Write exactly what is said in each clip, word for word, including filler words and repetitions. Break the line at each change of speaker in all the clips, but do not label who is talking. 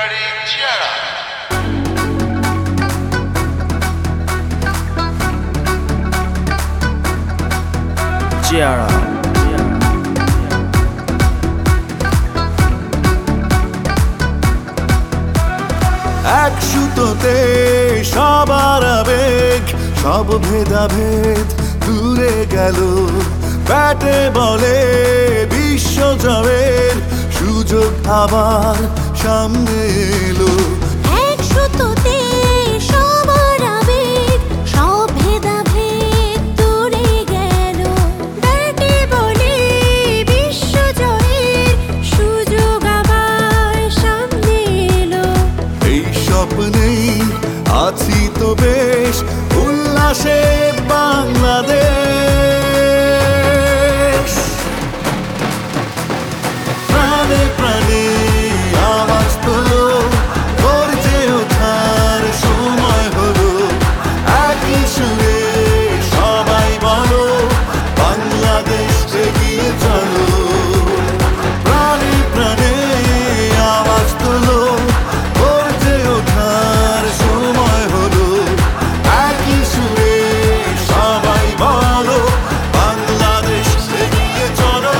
featuring Ciara.
Ciara.
এক সুতোতে সবার আবেগ, সব ভেদাভেদ দূরে গেল। ব্যাটে বলে বিশ্ব জয়ের সুযোগ আবার সামনে এলো।
এক সুতোতে সবার আবেগ, সব ভেদাভেদ দূরে গেল। ব্যাটে বলে বিশ্ব জয়ের সুযোগ আবার সামনে এলো।
এই স্বপ্নেই আছি তো বেশ, উল্লাসে বাংলাদেশ। প্রাণে প্রাণে আওয়াজ তোলো, গর্জে ওঠার সময় হলো। একই সুরে সবাই বলো, বাংলাদেশ এগিয়ে চলো। প্রাণে প্রাণে আওয়াজ তোলো, গর্জে ওঠার সময় হলো। একই সুরে সবাই বলো, বাংলাদেশ এগিয়ে চলো।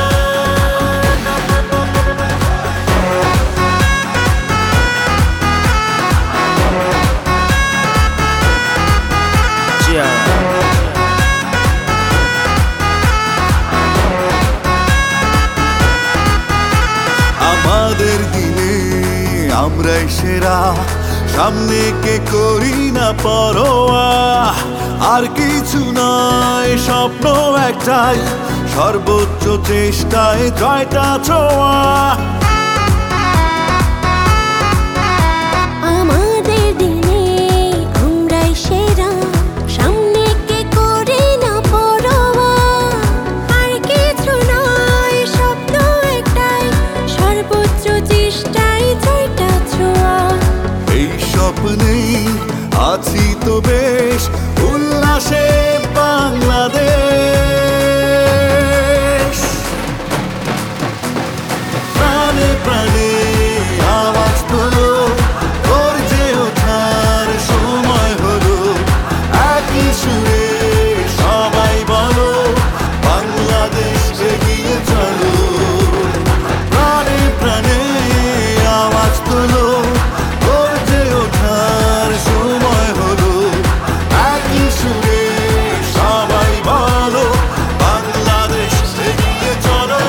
Ciara.
আমাদের দিনে আমরাই সেরা, সামনে কে করি না পরোয়া। আর কিছু নয়, স্বপ্ন একটাই, সর্বোচ্চ চেষ্টায় জয়টা ছোঁয়া।
আমাদের দিনে আমরাই সেরা, সামনে কে করে না পরোয়া। আর কিছু নয়, স্বপ্ন একটাই, সর্বোচ্চ চেষ্টায় জয়টা ছোঁয়া।
এই স্বপ্নেই আছি তো বেশ, উল্লাসে বাংলাদেশ। প্রাণে প্রাণে আওয়াজ তোলো, গর্জে ওঠার সময় হলো। একই সুরে সবাই বলো, বাংলাদেশ এগিয়ে চলো। প্রাণে প্রাণে আওয়াজ তোলো, গর্জে ওঠার সময় হলো। একই সুরে সবাই বলো, বাংলাদেশ এগিয়ে চলো।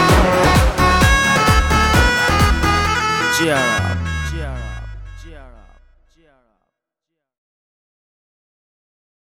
Ciara. Ciara. Ciara.